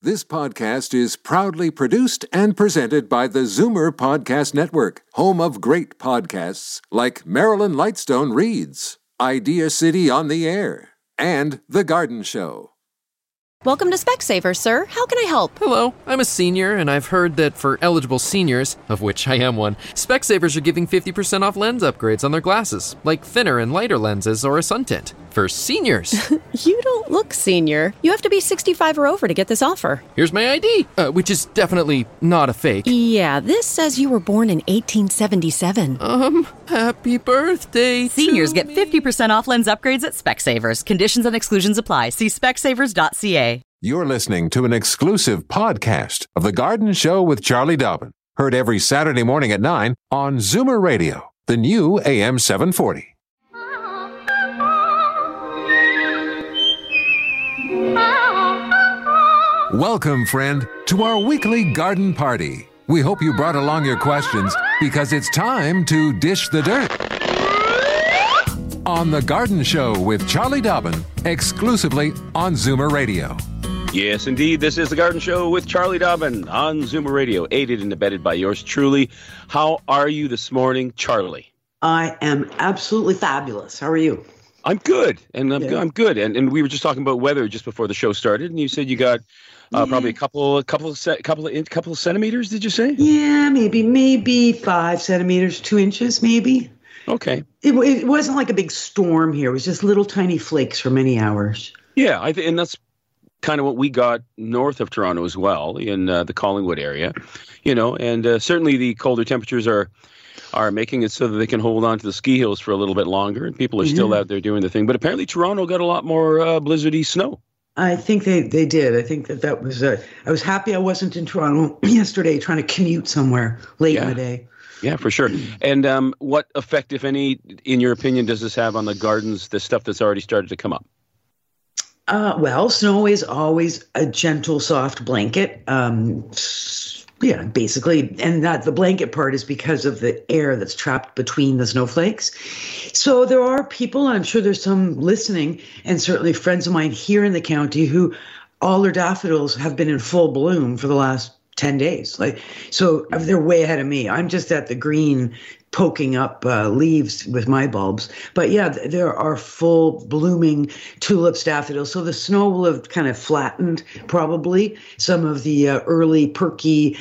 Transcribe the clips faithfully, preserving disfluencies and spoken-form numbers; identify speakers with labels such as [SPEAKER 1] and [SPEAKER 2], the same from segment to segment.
[SPEAKER 1] This podcast is proudly produced and presented by the Zoomer Podcast Network, home of great podcasts like Marilyn Lightstone Reads, Idea City on the Air, and The Garden Show.
[SPEAKER 2] Welcome to Specsavers, sir. How can I help?
[SPEAKER 3] Hello, I'm a senior, and I've heard that for eligible seniors, of which I am one, Specsavers are giving fifty percent off lens upgrades on their glasses, like thinner and lighter lenses or a sun tint. For seniors.
[SPEAKER 2] You don't look senior. You have to be sixty-five or over to get this offer.
[SPEAKER 3] Here's my I D, uh, which is definitely not a fake.
[SPEAKER 2] Yeah, this says you were born in eighteen seventy-seven.
[SPEAKER 3] Um, happy birthday
[SPEAKER 4] Seniors
[SPEAKER 3] to
[SPEAKER 4] get
[SPEAKER 3] me.
[SPEAKER 4] fifty percent off lens upgrades at Specsavers. Conditions and exclusions apply. See specsavers dot c a.
[SPEAKER 1] You're listening to an exclusive podcast of The Garden Show with Charlie Dobbin. Heard every Saturday morning at nine on Zoomer Radio, the new A M seven forty. Welcome, friend, to our weekly garden party. We hope you brought along your questions because it's time to dish the dirt. On The Garden Show with Charlie Dobbin, exclusively on Zoomer Radio.
[SPEAKER 5] Yes, indeed. This is The Garden Show with Charlie Dobbin on Zoomer Radio, aided and abetted by yours truly. How are you this morning, Charlie?
[SPEAKER 6] I am absolutely fabulous. How are you?
[SPEAKER 5] I'm good, and I'm,
[SPEAKER 6] Yeah.
[SPEAKER 5] I'm good. And and we were just talking about weather just before the show started, and you said you got uh,
[SPEAKER 6] Yeah.
[SPEAKER 5] probably a couple, a couple of, ce- couple of, in- couple of centimeters. Did you say?
[SPEAKER 6] Yeah, maybe, maybe five centimeters, two inches, maybe.
[SPEAKER 5] Okay.
[SPEAKER 6] It, it wasn't like a big storm here. It was just little tiny flakes for many hours.
[SPEAKER 5] Yeah, I th- and that's kind of what we got north of Toronto as well, in uh, the Collingwood area. You know, and uh, certainly the colder temperatures are. are making it so that they can hold on to the ski hills for a little bit longer, and people are still
[SPEAKER 6] Yeah.
[SPEAKER 5] out there doing the thing. But apparently Toronto got a lot more uh, blizzardy snow.
[SPEAKER 6] I think they, they did. I think that that was, uh, I was happy I wasn't in Toronto yesterday trying to commute somewhere late in
[SPEAKER 5] Yeah.
[SPEAKER 6] the day.
[SPEAKER 5] Yeah, for sure. And um, what effect, if any, in your opinion, does this have on the gardens, the stuff that's already started to come up?
[SPEAKER 6] Uh, well, snow is always a gentle, soft blanket. Um, s- yeah, basically. And that the blanket part is because of the air that's trapped between the snowflakes. So there are people, and I'm sure there's some listening, and certainly friends of mine here in the county who all their daffodils have been in full bloom for the last ten days. Like, so they're way ahead of me. I'm just at the green poking up uh, leaves with my bulbs. But yeah, th- there are full blooming tulips, daffodils. So the snow will have kind of flattened probably some of the uh, early perky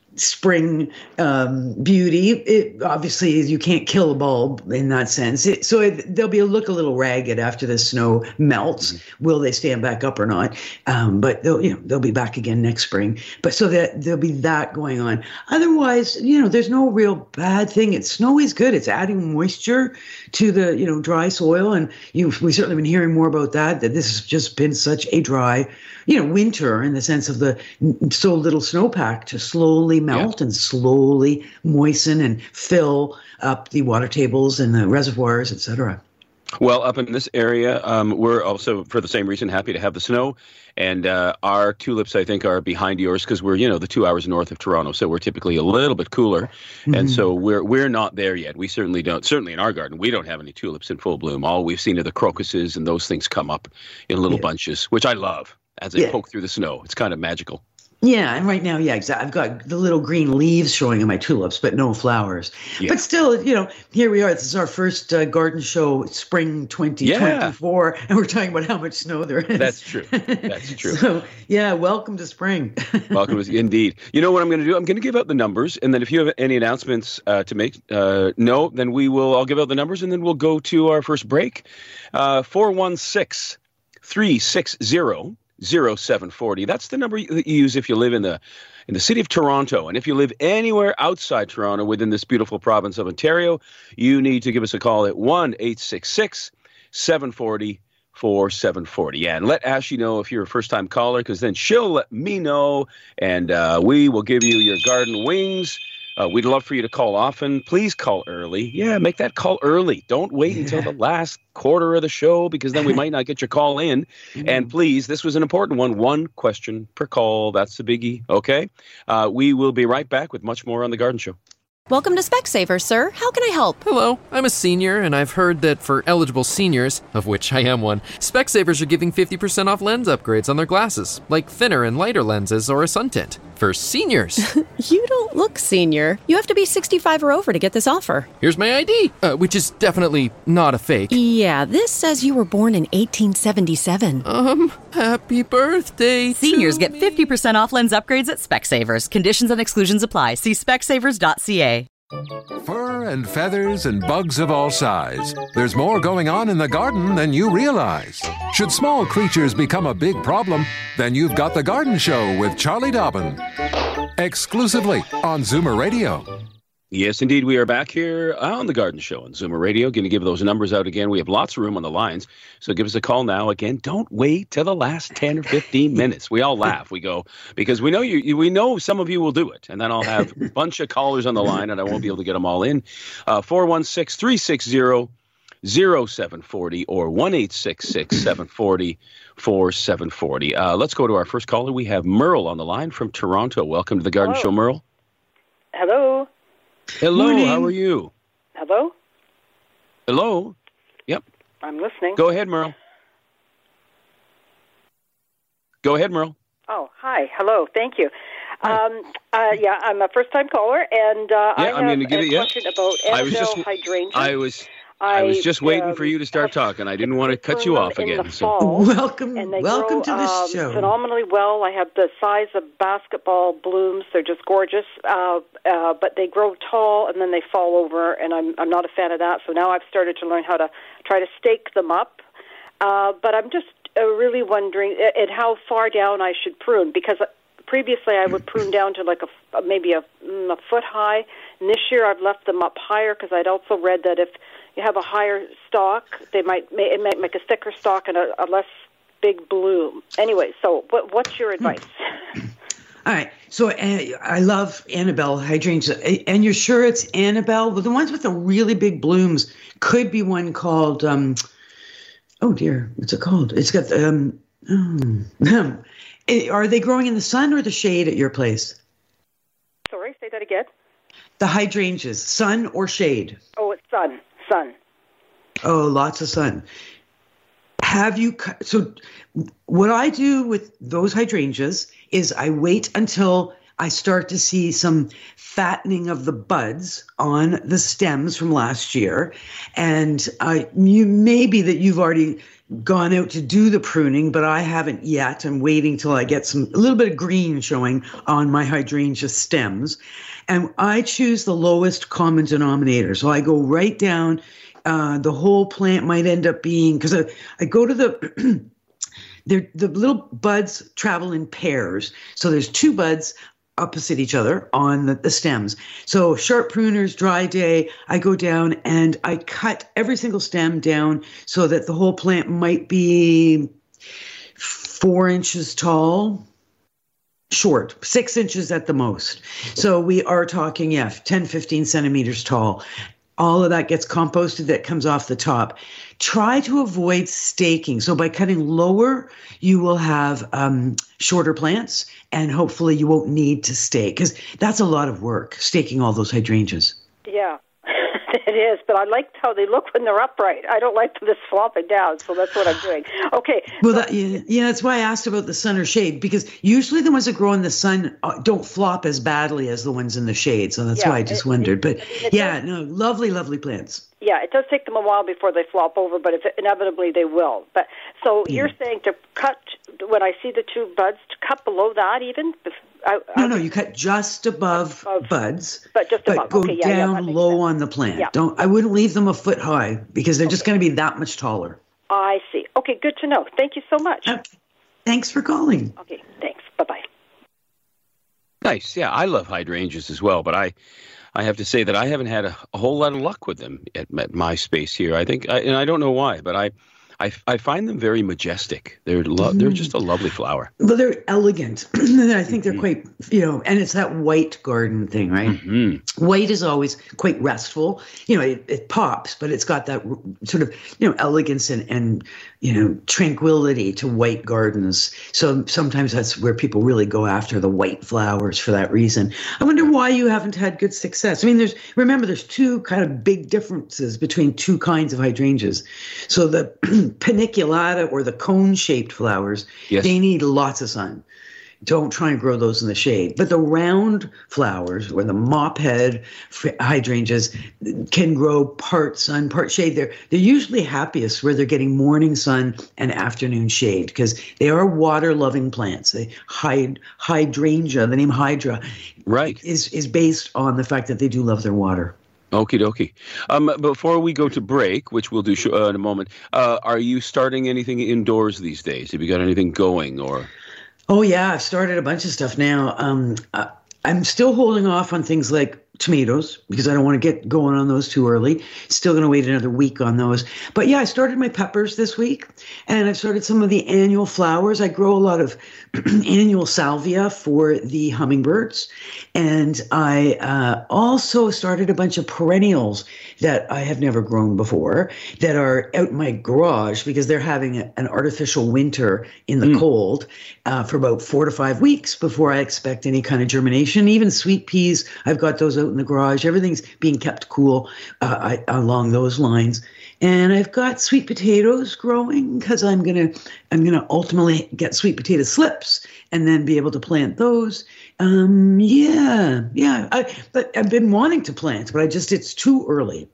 [SPEAKER 6] spring um, beauty. It obviously you can't kill a bulb in that sense. It, so it, they'll be look a little ragged after the snow melts. Mm-hmm. Will they stand back up or not? Um, but they'll you know they'll be back again next spring. But so that there'll be that going on. Otherwise, you know, there's no real bad thing. It's snow is good. It's adding moisture to the you know dry soil, and you we've certainly been hearing more about that. That this has just been such a dry, you know, winter in the sense of the so little snowpack to slowly melt yeah. and slowly moisten and fill up the water tables and the reservoirs, et cetera.
[SPEAKER 5] Well, up in this area, um, we're also, for the same reason, happy to have the snow. And uh, our tulips, I think, are behind yours because we're, you know, the two hours north of Toronto. So we're typically a little bit cooler. Mm-hmm. And so we're we're not there yet. We certainly don't. Certainly in our garden, we don't have any tulips in full bloom. All we've seen are the crocuses, and those things come up in little yeah. bunches, which I love as they yeah. poke through the snow. It's kind of magical.
[SPEAKER 6] Yeah, and right now, yeah, exactly. I've got the little green leaves showing in my tulips, but no flowers. Yeah. But still, you know, here we are. This is our first uh, garden show, spring twenty twenty-four, yeah. and we're talking about how much snow there is.
[SPEAKER 5] That's true. That's true.
[SPEAKER 6] So, yeah, welcome to spring.
[SPEAKER 5] Welcome, indeed. You know what I'm going to do? I'm going to give out the numbers, and then if you have any announcements uh, to make, uh, no, then we will. I'll give out the numbers, and then we'll go to our first break. Uh, four one six, three six zero zero seven four zero. That's the number that you use if you live in the in the city of Toronto. And if you live anywhere outside Toronto within this beautiful province of Ontario, you need to give us a call at one eight six six, seven four zero, four seven four zero. Yeah, and let Ashley know if you're a first-time caller, because then she'll let me know, and uh, we will give you your garden wings. Uh, we'd love for you to call often. Please call early. Yeah, make that call early. Don't wait until the last quarter of the show, because then we might not get your call in. Mm. And please, this was an important one. One question per call. That's the biggie. Okay? Uh, we will be right back with much more on The Garden Show.
[SPEAKER 2] Welcome to Specsavers, sir. How can I help?
[SPEAKER 3] Hello, I'm a senior, and I've heard that for eligible seniors, of which I am one, Specsavers are giving fifty percent off lens upgrades on their glasses, like thinner and lighter lenses or a sun tint. For seniors.
[SPEAKER 2] You don't look senior. You have to be sixty-five or over to get this offer.
[SPEAKER 3] Here's my I D, uh, which is definitely not a fake.
[SPEAKER 2] Yeah, this says you were born in eighteen seventy-seven.
[SPEAKER 3] Um, happy birthday
[SPEAKER 4] Seniors
[SPEAKER 3] to
[SPEAKER 4] get
[SPEAKER 3] me.
[SPEAKER 4] fifty percent off lens upgrades at Specsavers. Conditions and exclusions apply. See specsavers dot c a.
[SPEAKER 1] Fur and feathers and bugs of all size. There's more going on in the garden than you realize. Should small creatures become a big problem, then you've got The Garden Show with Charlie Dobbin. Exclusively on Zoomer Radio.
[SPEAKER 5] Yes, indeed. We are back here on The Garden Show on Zoomer Radio. Going to give those numbers out again. We have lots of room on the lines, so give us a call now. Again, don't wait till the last ten or fifteen minutes. We all laugh. We go, because we know you. you- We know some of you will do it, and then I'll have a bunch of callers on the line, and I won't be able to get them all in. Uh, four one six, three six zero, zero seven four zero or one eight six six, seven four zero, four seven four zero. Uh, let's go to our first caller. We have Merle on the line from Toronto. Welcome to The Garden
[SPEAKER 7] Hello.
[SPEAKER 5] Show, Merle.
[SPEAKER 7] Hello.
[SPEAKER 5] Hello,
[SPEAKER 6] Morning.
[SPEAKER 5] how are you?
[SPEAKER 7] Hello.
[SPEAKER 5] Hello? Yep.
[SPEAKER 7] I'm listening.
[SPEAKER 5] Go ahead, Merle. Go ahead, Merle.
[SPEAKER 7] Oh, hi. Hello. Thank you. Um, uh, yeah, I'm a first-time caller, and uh, I
[SPEAKER 5] Yeah,
[SPEAKER 7] have
[SPEAKER 5] I'm gonna give
[SPEAKER 7] a
[SPEAKER 5] it- yeah.
[SPEAKER 7] question about
[SPEAKER 5] I was just-
[SPEAKER 7] Annabelle hydrangea.
[SPEAKER 5] I was I was just waiting
[SPEAKER 7] um,
[SPEAKER 5] for you to start talking. I didn't want to cut you
[SPEAKER 7] prune
[SPEAKER 5] off
[SPEAKER 7] them in
[SPEAKER 5] again.
[SPEAKER 7] the
[SPEAKER 5] So
[SPEAKER 7] fall,
[SPEAKER 6] Welcome,
[SPEAKER 7] and they
[SPEAKER 6] welcome
[SPEAKER 7] grow,
[SPEAKER 6] to the
[SPEAKER 7] um,
[SPEAKER 6] show.
[SPEAKER 7] phenomenally well. I have the size of basketball blooms. They're just gorgeous, uh, uh, but they grow tall and then they fall over, and I'm I'm not a fan of that. So now I've started to learn how to try to stake them up. Uh, but I'm just uh, really wondering uh, at how far down I should prune, because previously I would prune down to like a maybe a, mm, a foot high. And this year I've left them up higher because I'd also read that if you have a higher stalk, they might ma- it might make a thicker stalk and a, a less big bloom. Anyway, so what, what's your advice?
[SPEAKER 6] All right. So uh, I love Annabelle hydrangea. And you're sure it's Annabelle? Well, the ones with the really big blooms could be one called, um, oh dear, what's it called? It's got, um, um, are they growing in the sun or the shade at your place?
[SPEAKER 7] Sorry, say that again.
[SPEAKER 6] The hydrangeas, sun or shade?
[SPEAKER 7] Oh, it's sun. Sun.
[SPEAKER 6] Oh, lots of sun. Have you, cu- so what I do with those hydrangeas is I wait until I start to see some fattening of the buds on the stems from last year. And I, you maybe that you've already gone out to do the pruning, but I haven't yet. I'm waiting till I get some, a little bit of green showing on my hydrangea stems. And I choose the lowest common denominator. So I go right down. Uh, the whole plant might end up being, because I, I go to the, the little buds travel in pairs. So there's two buds opposite each other on the, the stems. So sharp pruners, dry day, I go down and I cut every single stem down so that the whole plant might be four inches tall. Short, six inches at the most. So we are talking, yeah, ten, fifteen centimeters tall. All of that gets composted, that comes off the top. Try to avoid staking. So by cutting lower, you will have um, shorter plants, and hopefully you won't need to stake, because that's a lot of work, staking all those hydrangeas.
[SPEAKER 7] Yeah, it is. But I like how they look when they're upright. I don't like them just flopping down, so that's what I'm doing. Okay.
[SPEAKER 6] Well,
[SPEAKER 7] so-
[SPEAKER 6] that, yeah, yeah, that's why I asked about the sun or shade, because usually the ones that grow in the sun uh, don't flop as badly as the ones in the shade. So that's
[SPEAKER 7] Yeah,
[SPEAKER 6] why I just
[SPEAKER 7] it-
[SPEAKER 6] wondered. But
[SPEAKER 7] I mean, it
[SPEAKER 6] yeah,
[SPEAKER 7] does-
[SPEAKER 6] no, lovely, lovely plants.
[SPEAKER 7] Yeah, it does take them a while before they flop over, but if inevitably they will. But so you're saying to cut when I see the two buds, to cut below that even? I,
[SPEAKER 6] No,
[SPEAKER 7] I,
[SPEAKER 6] no, you cut just above
[SPEAKER 7] Above.
[SPEAKER 6] buds,
[SPEAKER 7] But just
[SPEAKER 6] but
[SPEAKER 7] above.
[SPEAKER 6] go
[SPEAKER 7] Okay, yeah, yeah, that
[SPEAKER 6] down
[SPEAKER 7] makes
[SPEAKER 6] low
[SPEAKER 7] sense.
[SPEAKER 6] on the plant.
[SPEAKER 7] Yeah.
[SPEAKER 6] Don't. I wouldn't leave them a foot high, because they're just going to be that much taller.
[SPEAKER 7] I see. Okay, good to know. Thank you so much.
[SPEAKER 6] Okay. Thanks for calling.
[SPEAKER 7] Okay, thanks. Bye-bye.
[SPEAKER 5] nice. Yeah, I love hydrangeas as well, but I I have to say that I haven't had a, a whole lot of luck with them at, at my space here. I think, I, and I don't know why, but I, I, I find them very majestic. They're lo- they're just a lovely flower.
[SPEAKER 6] Well, they're elegant. I think they're quite, you know, and it's that white garden thing, right?
[SPEAKER 5] Mm-hmm.
[SPEAKER 6] White is always quite restful. You know, it, it pops, but it's got that sort of, you know, elegance and, and you know, tranquility to white gardens. So sometimes that's where people really go after the white flowers for that reason. I wonder why you haven't had good success. I mean, there's remember, there's two kind of big differences between two kinds of hydrangeas. So the paniculata or the cone-shaped flowers, yes. they need lots of sun. Don't try and grow those in the shade. But the round flowers or the mop head hydrangeas can grow part sun, part shade. They're, they're usually happiest where they're getting morning sun and afternoon shade because they are water-loving plants. They hyd, hydrangea, the name hydra,
[SPEAKER 5] right.
[SPEAKER 6] is, is based on the fact that they do love their water.
[SPEAKER 5] Okie dokie. Um, before we go to break, which we'll do sh- uh, in a moment, uh, are you starting anything indoors these days? Have you got anything going or...
[SPEAKER 6] Oh, yeah, I've started a bunch of stuff now. Um, uh, I'm still holding off on things like tomatoes because I don't want to get going on those too early. Still going to wait another week on those. But yeah, I started my peppers this week and I've started some of the annual flowers. I grow a lot of annual salvia for the hummingbirds. And I uh, also started a bunch of perennials that I have never grown before that are out in my garage because they're having a, an artificial winter in the mm. cold uh, for about four to five weeks before I expect any kind of germination. Even sweet peas, I've got those out in the garage. Everything's being kept cool uh, I, along those lines. And I've got sweet potatoes growing because I'm gonna I'm gonna ultimately get sweet potato slips and then be able to plant those. Um, yeah, yeah. I, but I've been wanting to plant, but I just it's too early.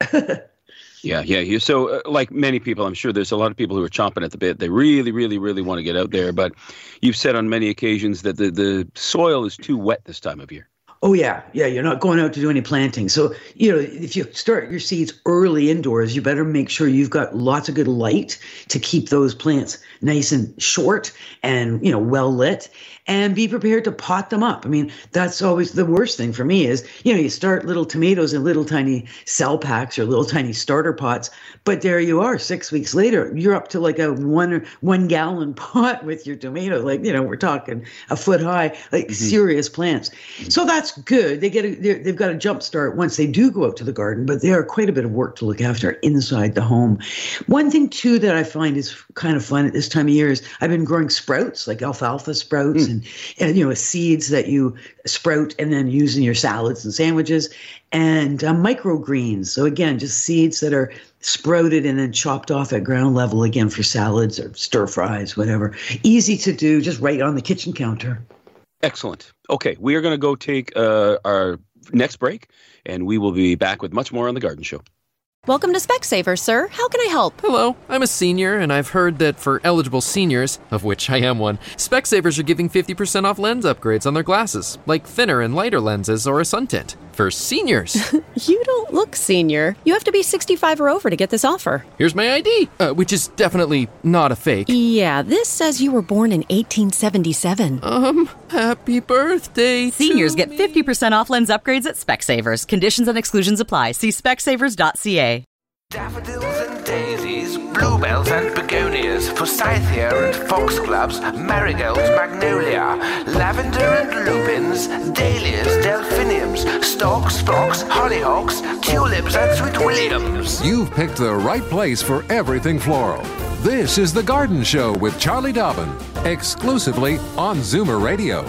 [SPEAKER 5] Yeah, yeah. yeah. So, uh, like many people, I'm sure there's a lot of people who are chomping at the bit. They really, really, really want to get out there. But you've said on many occasions that the, the soil is too wet this time of year.
[SPEAKER 6] Oh, yeah. Yeah, you're not going out to do any planting. So, you know, if you start your seeds early indoors, you better make sure you've got lots of good light to keep those plants nice and short and, you know, well lit. And be prepared to pot them up. I mean, that's always the worst thing for me is, you know, you start little tomatoes in little tiny cell packs or little tiny starter pots, but there you are six weeks later, you're up to like a one one gallon pot with your tomato. Like, you know, we're talking a foot high, like mm-hmm. serious plants. So that's good. They get a, they've got a jump start once they do go out to the garden, but they are quite a bit of work to look after inside the home. One thing too that I find is kind of fun at this time of year is I've been growing sprouts, like alfalfa sprouts mm. and And, you know, seeds that you sprout and then use in your salads and sandwiches, and uh, microgreens. So again, just seeds that are sprouted and then chopped off at ground level, again, for salads or stir fries, whatever. Easy to do, just right on the kitchen counter.
[SPEAKER 5] Excellent. Okay, we are going to go take uh, our next break, and we will be back with much more on The Garden Show.
[SPEAKER 2] Welcome to Specsavers, sir. How can I help?
[SPEAKER 3] Hello, I'm a senior, and I've heard that for eligible seniors, of which I am one, Specsavers are giving fifty percent off lens upgrades on their glasses, like thinner and lighter lenses or a sun tint. For seniors.
[SPEAKER 2] You don't look senior. You have to be sixty-five or over to get this offer.
[SPEAKER 3] Here's my I D, uh, which is definitely not a fake.
[SPEAKER 2] Yeah, this says you were born in eighteen seventy-seven.
[SPEAKER 3] Um, happy birthday
[SPEAKER 4] Seniors
[SPEAKER 3] to
[SPEAKER 4] get
[SPEAKER 3] me.
[SPEAKER 4] fifty percent off lens upgrades at Specsavers. Conditions and exclusions apply. See specsavers dot c a.
[SPEAKER 8] Daffodils and daisies, bluebells and begonias, forsythia and foxgloves, marigolds, magnolia, lavender and lupins, dahlias, delphiniums, stalks, phlox, hollyhocks, tulips and sweet williams.
[SPEAKER 1] You've picked the right place for everything floral. This is The Garden Show with Charlie Dobbin, exclusively on Zoomer Radio.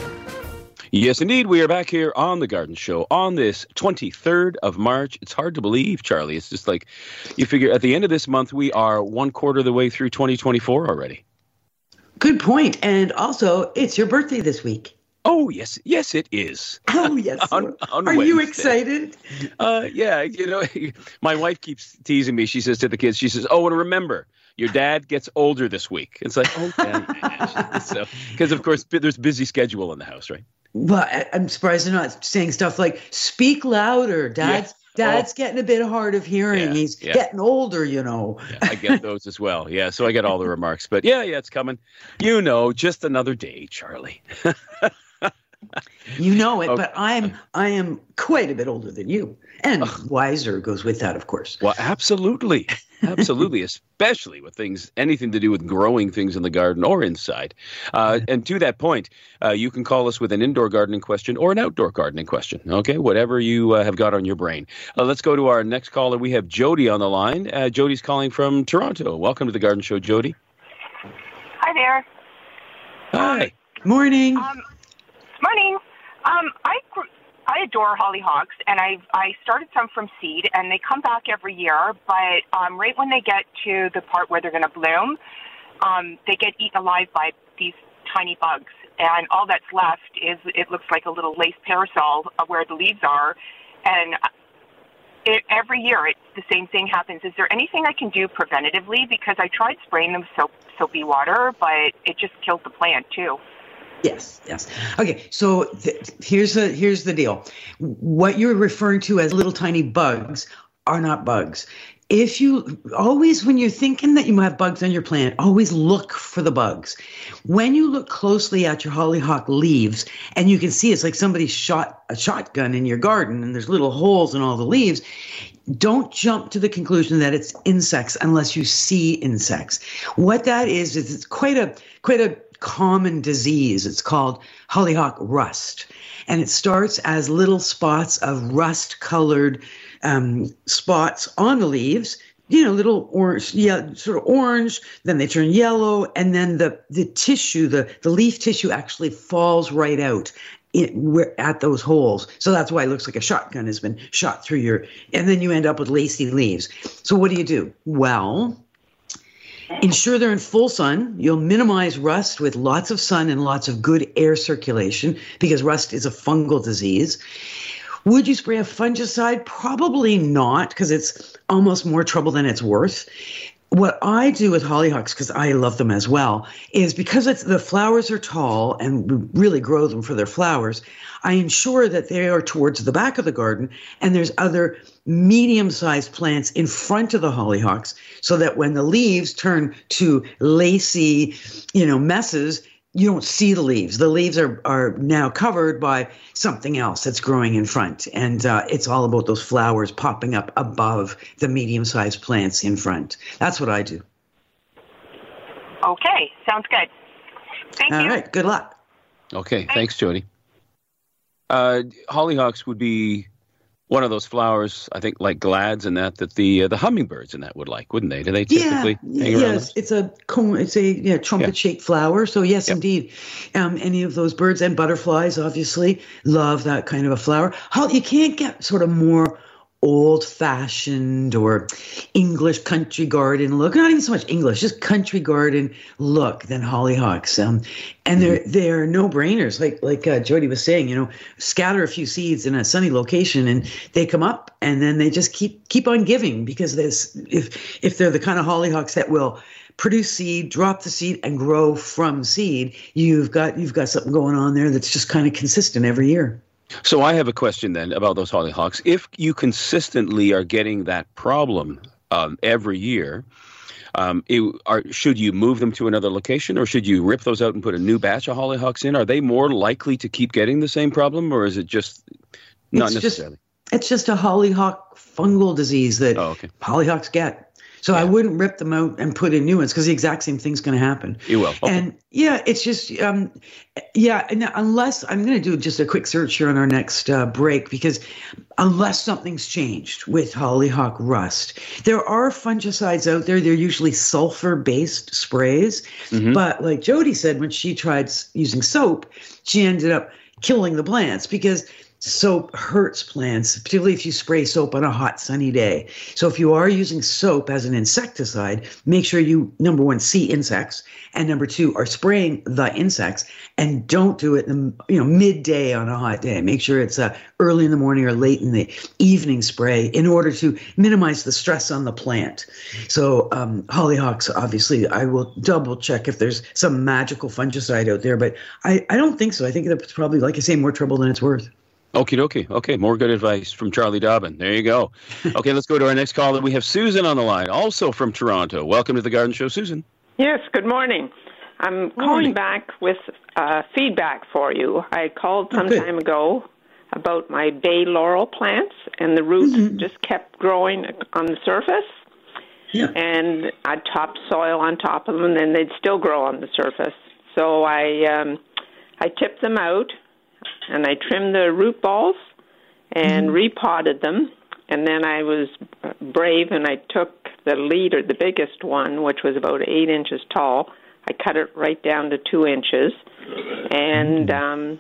[SPEAKER 5] Yes, indeed. We are back here on The Garden Show on this twenty-third of March. It's hard to believe, Charlie. It's just like you figure at the end of this month, we are one quarter of the way through twenty twenty-four already.
[SPEAKER 6] Good point. And also, it's your birthday this week.
[SPEAKER 5] Oh, yes. Yes, it is.
[SPEAKER 6] Oh, yes.
[SPEAKER 5] on, on
[SPEAKER 6] Are
[SPEAKER 5] Wednesday.
[SPEAKER 6] you excited?
[SPEAKER 5] Uh, yeah. You know, my wife keeps teasing me. She says to the kids, she says, oh, and remember, your dad gets older this week. It's like, oh, yeah. yeah. So, because, of course, there's busy schedule in the house, right?
[SPEAKER 6] Well, I'm surprised they're not saying stuff like, speak louder. Dad's yeah. Dad's oh. getting a bit hard of hearing. Yeah. He's yeah. getting older, you know.
[SPEAKER 5] Yeah, I get those as well. Yeah, so I get all the remarks. But yeah, yeah, it's coming. You know, just another day, Charlie.
[SPEAKER 6] You know it, okay. But I'm I am quite a bit older than you. And Ugh. wiser goes with that, of course.
[SPEAKER 5] Well, absolutely. Absolutely, especially with things, anything to do with growing things in the garden or inside. Uh, and to that point, uh, you can call us with an indoor gardening question or an outdoor gardening question, okay? Whatever you uh, have got on your brain. Uh, let's go to our next caller. We have Jody on the line. Uh, Jody's calling from Toronto. Welcome to The Garden Show, Jody.
[SPEAKER 9] Hi there.
[SPEAKER 5] Hi.
[SPEAKER 6] Morning.
[SPEAKER 9] Um, morning. Um, I gr- I adore hollyhocks, and I I started some from seed, and they come back every year. But um, right when they get to the part where they're going to bloom, um, they get eaten alive by these tiny bugs, and all that's left is it looks like a little lace parasol of where the leaves are, and it, every year it's the same thing happens. Is there anything I can do preventatively? Because I tried spraying them with soap, soapy water, but it just killed the plant too.
[SPEAKER 6] Yes, yes. Okay, so th- here's the here's the deal. What you're referring to as little tiny bugs are not bugs. If you always, when you're thinking that you might have bugs on your plant, always look for the bugs. When you look closely at your hollyhock leaves, and you can see it's like somebody shot a shotgun in your garden, and there's little holes in all the leaves, don't jump to the conclusion that it's insects unless you see insects. What that is is it's quite a quite a common disease. It's called hollyhock rust. And it starts as little spots of rust-colored um, spots on the leaves, you know, little orange, yeah, sort of orange, then they turn yellow, and then the, the tissue, the, the leaf tissue actually falls right out in, at those holes. So that's why it looks like a shotgun has been shot through your, and then you end up with lacy leaves. So what do you do? Well, ensure they're in full sun. You'll minimize rust with lots of sun and lots of good air circulation because rust is a fungal disease. Would you spray a fungicide? Probably not, because it's almost more trouble than it's worth. What I do with hollyhocks, because I love them as well, is because it's, the flowers are tall and we really grow them for their flowers, I ensure that they are towards the back of the garden and there's other medium-sized plants in front of the hollyhocks so that when the leaves turn to lacy, you know, messes, you don't see the leaves. The leaves are, are now covered by something else that's growing in front. And uh, it's all about those flowers popping up above the medium-sized plants in front. That's what I do.
[SPEAKER 9] Okay, sounds good. Thank
[SPEAKER 6] all
[SPEAKER 9] you.
[SPEAKER 6] All right, good luck.
[SPEAKER 5] Okay,
[SPEAKER 9] Thanks,
[SPEAKER 5] thanks Jody. Uh, hollyhocks would be one of those flowers, I think, like glads and that, that the uh, the hummingbirds and that would like, wouldn't they? Do they typically
[SPEAKER 6] yeah,
[SPEAKER 5] hang around
[SPEAKER 6] yes,
[SPEAKER 5] those?
[SPEAKER 6] it's a cone, it's a yeah, trumpet-shaped yeah. flower. So yes, yep. indeed, um, any of those birds and butterflies obviously love that kind of a flower. How you can't get sort of more old-fashioned or English country garden look, not even so much English, just country garden look than hollyhocks. Um, and they're they're no-brainers. Like like uh, Jody was saying, you know, scatter a few seeds in a sunny location and they come up, and then they just keep keep on giving because there's if if they're the kind of hollyhocks that will produce seed, drop the seed, and grow from seed, you've got you've got something going on there that's just kind of consistent every year.
[SPEAKER 5] So I have a question then about those hollyhocks. If you consistently are getting that problem um, every year, um, it, are, should you move them to another location, or should you rip those out and put a new batch of hollyhocks in? Are they more likely to keep getting the same problem, or is it just not
[SPEAKER 6] it's
[SPEAKER 5] necessarily?
[SPEAKER 6] Just, it's just a hollyhock fungal disease that oh, okay. hollyhocks get. So yeah. I wouldn't rip them out and put in new ones because the exact same thing's going to happen.
[SPEAKER 5] You will. Okay.
[SPEAKER 6] And yeah, it's just, um, yeah, and unless I'm going to do just a quick search here on our next uh, break, because unless something's changed with hollyhock rust, there are fungicides out there. They're usually sulfur-based sprays. Mm-hmm. But like Jody said, when she tried using soap, she ended up killing the plants because soap hurts plants, particularly if you spray soap on a hot, sunny day. So if you are using soap as an insecticide, make sure you, number one, see insects, and number two, are spraying the insects, and don't do it in the, you know, midday on a hot day. Make sure it's uh, early in the morning or late in the evening spray in order to minimize the stress on the plant. So um, hollyhocks, obviously, I will double check if there's some magical fungicide out there, but I, I don't think so. I think it's probably, like I say, more trouble than it's worth.
[SPEAKER 5] Okie dokie. Okay, more good advice from Charlie Dobbin. There you go. Okay, let's go to our next caller. We have Susan on the line, also from Toronto. Welcome to the Garden Show, Susan.
[SPEAKER 10] Yes, good morning. I'm good calling morning. back with uh, feedback for you. I called some oh, time ago about my bay laurel plants, and the roots mm-hmm. just kept growing on the surface. Yeah. And I'd top soil on top of them, and then they'd still grow on the surface. So I um, I tipped them out, and I trimmed the root balls and mm-hmm. repotted them. And then I was brave, and I took the lead, or the biggest one, which was about eight inches tall, I cut it right down to two inches, and um,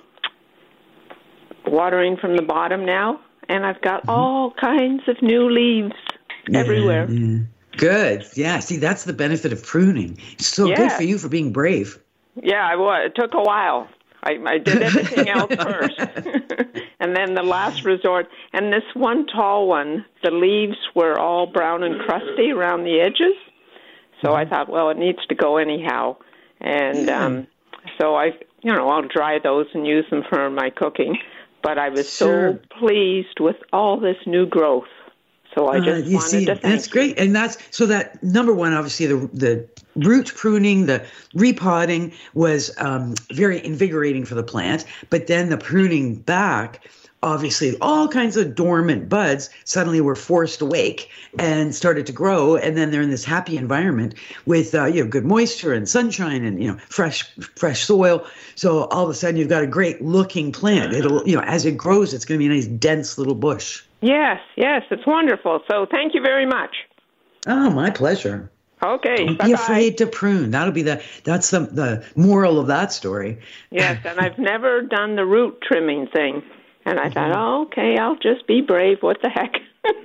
[SPEAKER 10] watering from the bottom now, and I've got all kinds of new leaves
[SPEAKER 6] yeah,
[SPEAKER 10] everywhere.
[SPEAKER 6] Yeah. Good. Yeah. See, that's the benefit of pruning. So
[SPEAKER 10] yeah.
[SPEAKER 6] good for you for being brave.
[SPEAKER 10] Yeah, I was. It took a while. I, I did everything else first. And then the last resort. And this one tall one, the leaves were all brown and crusty around the edges. So I thought, well, it needs to go anyhow. And yeah. um, so I, you know, I'll dry those and use them for my cooking. But I was sure. so pleased with all this new growth. So I just uh, you wanted
[SPEAKER 6] see,
[SPEAKER 10] to thank
[SPEAKER 6] that's
[SPEAKER 10] you.
[SPEAKER 6] great. And that's, so that number one, obviously the, the root pruning, the repotting was um, very invigorating for the plant. But then the pruning back, obviously all kinds of dormant buds suddenly were forced awake and started to grow. And then they're in this happy environment with, uh, you know, good moisture and sunshine and, you know, fresh, fresh soil. So all of a sudden you've got a great looking plant. It'll, you know, as it grows, it's going to be a nice dense little bush.
[SPEAKER 10] Yes, yes, it's wonderful. So thank you very much.
[SPEAKER 6] Oh, my pleasure.
[SPEAKER 10] Okay.
[SPEAKER 6] Don't
[SPEAKER 10] bye-bye.
[SPEAKER 6] be afraid to prune. That'll be the that's the the moral of that story.
[SPEAKER 10] Yes, and I've never done the root trimming thing, and I thought, oh, okay, I'll just be brave. What the heck?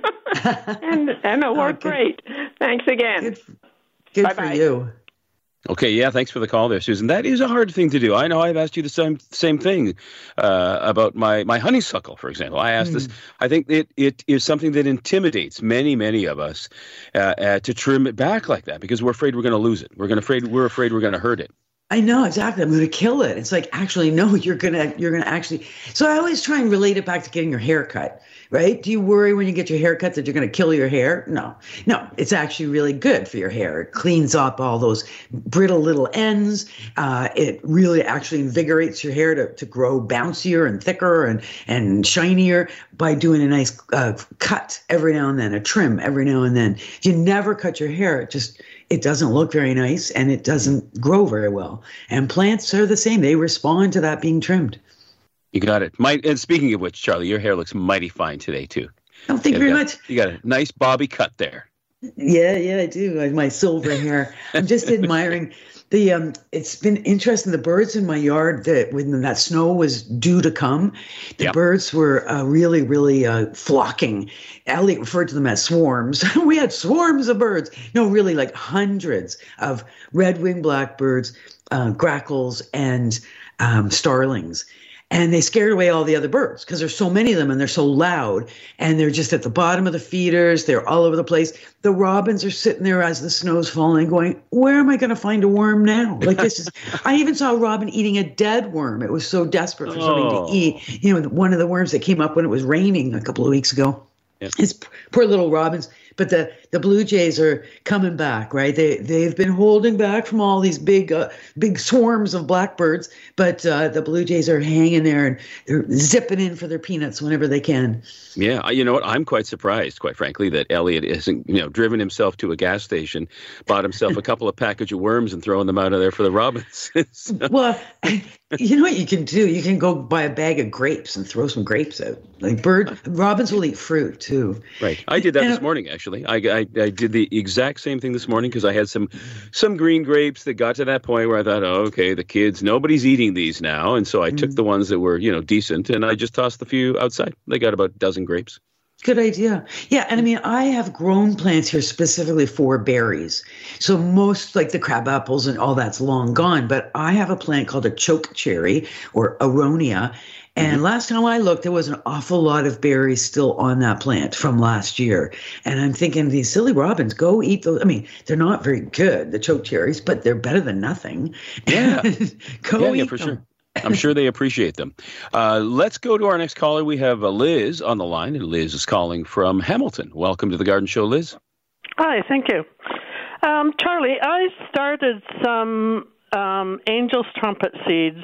[SPEAKER 10] and and it worked oh, great. Thanks again.
[SPEAKER 6] Good, good
[SPEAKER 10] Bye-bye.
[SPEAKER 6] for you.
[SPEAKER 5] Okay, yeah, thanks for the call there, Susan. That is a hard thing to do. I know I've asked you the same same thing uh, about my, my honeysuckle, for example. I asked mm. this. I think it, it is something that intimidates many, many of us uh, uh, to trim it back like that because we're afraid we're going to lose it. We're going afraid we're afraid we're going to hurt it.
[SPEAKER 6] I know, exactly. I'm going to kill it. It's like, actually, no, you're going to, you're going to actually. So I always try and relate it back to getting your hair cut, right? Do you worry when you get your hair cut that you're going to kill your hair? No, no, it's actually really good for your hair. It cleans up all those brittle little ends. Uh, it really actually invigorates your hair to, to grow bouncier and thicker and, and shinier by doing a nice uh, cut every now and then, a trim every now and then. If you never cut your hair, it just, it doesn't look very nice and it doesn't grow very well. And plants are the same. They respond to that being trimmed.
[SPEAKER 5] You got it. My, and speaking of which, Charlie, your hair looks mighty fine today, too.
[SPEAKER 6] Oh, thank you very
[SPEAKER 5] got,
[SPEAKER 6] much.
[SPEAKER 5] You got a nice bobby cut there.
[SPEAKER 6] Yeah, yeah, I do. My silver hair. I'm just admiring the, um, it's been interesting. The birds in my yard that when that snow was due to come, the yep. birds were uh, really, really uh, flocking. Elliot referred to them as swarms. We had swarms of birds. No, really like hundreds of red-winged blackbirds, uh, grackles, and um, starlings. And they scared away all the other birds because there's so many of them and they're so loud and they're just at the bottom of the feeders. They're all over the place. The robins are sitting there as the snow's falling going, where am I going to find a worm now? Like this is, I even saw a robin eating a dead worm. It was so desperate for something
[SPEAKER 5] oh.
[SPEAKER 6] to eat. You know, one of the worms that came up when it was raining a couple of weeks ago. Yep. It's poor little robins. But the, the blue jays are coming back, right? They, they've been holding back from all these big uh, big swarms of blackbirds, but uh, the blue jays are hanging there and they're zipping in for their peanuts whenever they can.
[SPEAKER 5] Yeah, you know what? I'm quite surprised, quite frankly, that Elliot isn't, you know, driven himself to a gas station, bought himself a couple of package of worms and throwing them out of there for the robins. so.
[SPEAKER 6] Well, you know what you can do? You can go buy a bag of grapes and throw some grapes out. Like bird, robins will eat fruit too.
[SPEAKER 5] Right. I did that
[SPEAKER 6] and,
[SPEAKER 5] this morning, actually. I, I, I did the exact same thing this morning because I had some some green grapes that got to that point where I thought, oh, okay, the kids, nobody's eating these now. And so I mm. took the ones that were, you know, decent and I just tossed the few outside. They got about a dozen grapes.
[SPEAKER 6] Good idea. Yeah. And I mean, I have grown plants here specifically for berries. So most like the crab apples and all that's long gone. But I have a plant called a choke cherry or aronia. And mm-hmm. last time I looked, there was an awful lot of berries still on that plant from last year. And I'm thinking, these silly robins, go eat those. I mean, they're not very good, the choke cherries, but they're better than nothing.
[SPEAKER 5] Yeah.
[SPEAKER 6] go
[SPEAKER 5] yeah,
[SPEAKER 6] eat
[SPEAKER 5] yeah, for
[SPEAKER 6] them.
[SPEAKER 5] Sure. I'm sure they appreciate them. Uh, let's go to our next caller. We have uh, Liz on the line, and Liz is calling from Hamilton. Welcome to the Garden Show, Liz.
[SPEAKER 11] Hi, thank you. Um, Charlie, I started some um, Angel's Trumpet seeds,